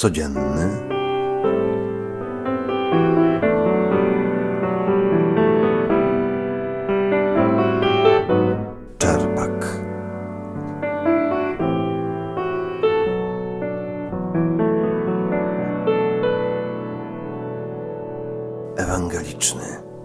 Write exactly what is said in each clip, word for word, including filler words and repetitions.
codzienny Czerpak. Ewangeliczny.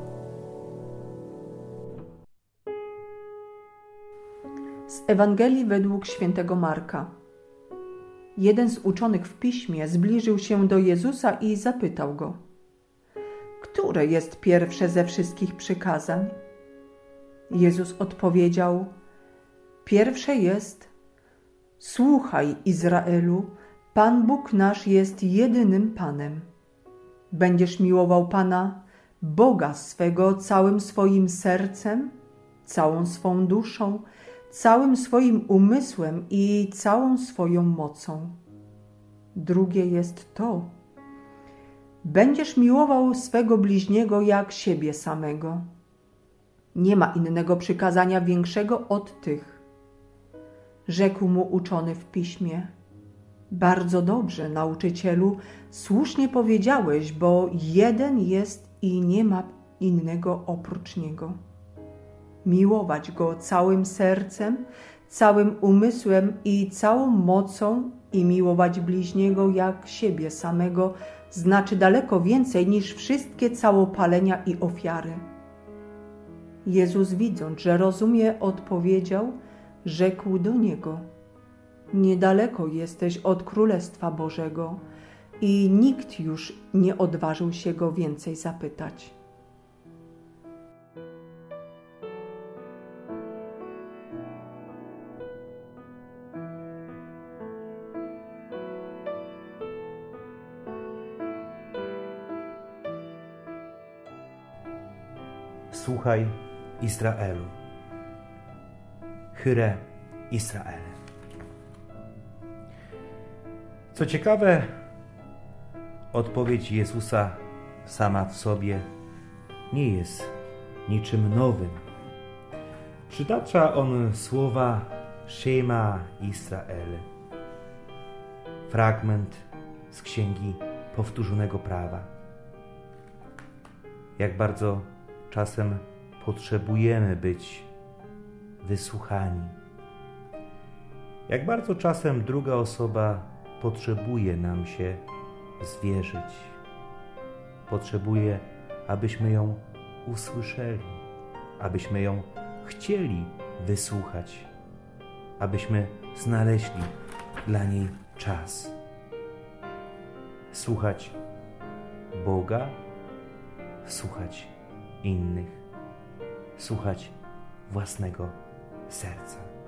Z Ewangelii według świętego Marka. Jeden z uczonych w piśmie zbliżył się do Jezusa i zapytał go: które jest pierwsze ze wszystkich przykazań? Jezus odpowiedział: pierwsze jest: słuchaj, Izraelu, Pan Bóg nasz jest jedynym Panem. Będziesz miłował Pana, Boga swego, całym swoim sercem, całą swą duszą, całym swoim umysłem i całą swoją mocą. Drugie jest to: będziesz miłował swego bliźniego jak siebie samego. Nie ma innego przykazania większego od tych. Rzekł mu uczony w piśmie: bardzo dobrze, nauczycielu, słusznie powiedziałeś, bo jeden jest i nie ma innego oprócz niego. Miłować go całym sercem, całym umysłem i całą mocą i miłować bliźniego jak siebie samego znaczy daleko więcej niż wszystkie całopalenia i ofiary. Jezus, widząc, że rozumie, odpowiedział, rzekł do niego: niedaleko jesteś od Królestwa Bożego. I nikt już nie odważył się go więcej zapytać. Słuchaj, Izraelu. Hyre, Izraele. Co ciekawe, odpowiedź Jezusa sama w sobie nie jest niczym nowym. Przytacza on słowa Shema Israel, fragment z Księgi Powtórzonego Prawa. Jak bardzo czasem potrzebujemy być wysłuchani. Jak bardzo czasem druga osoba potrzebuje nam się zwierzyć. Potrzebuje, abyśmy ją usłyszeli, abyśmy ją chcieli wysłuchać, abyśmy znaleźli dla niej czas. Słuchać Boga, słuchać innych, słuchać własnego serca.